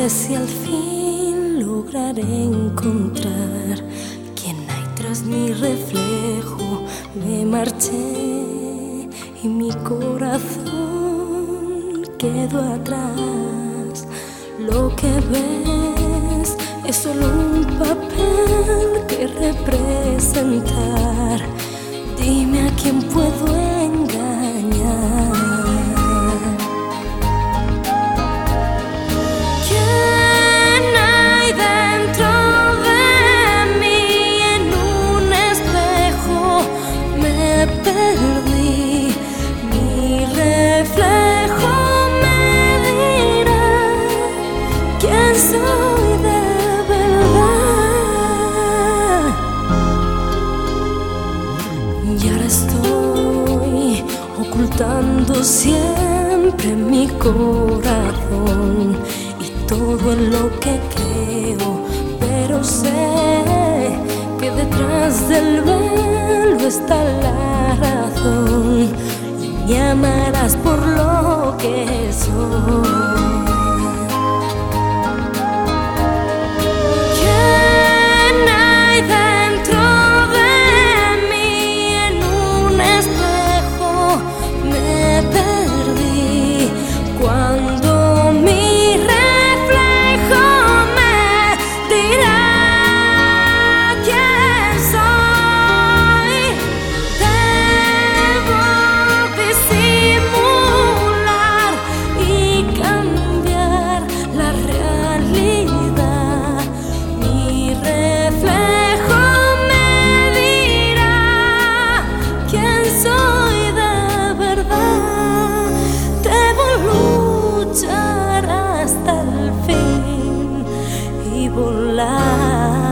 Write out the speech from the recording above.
sé si al fin lograré encontrar quién hay tras mi reflejo. Me marché y mi corazón quedó atrás. Lo que ves es solo un papel que representar. Dime a quién puedo engañar. ¿Quién hay dentro de mí? En un espejo me perdí. Mi reflejo me dirá quién soy de verdad. Y ahora estoy ocultando siempre mi corazón y todo en lo que creo, pero sé que detrás del velo está la razón y me amarás por lo que soy. Hasta el fin y volar.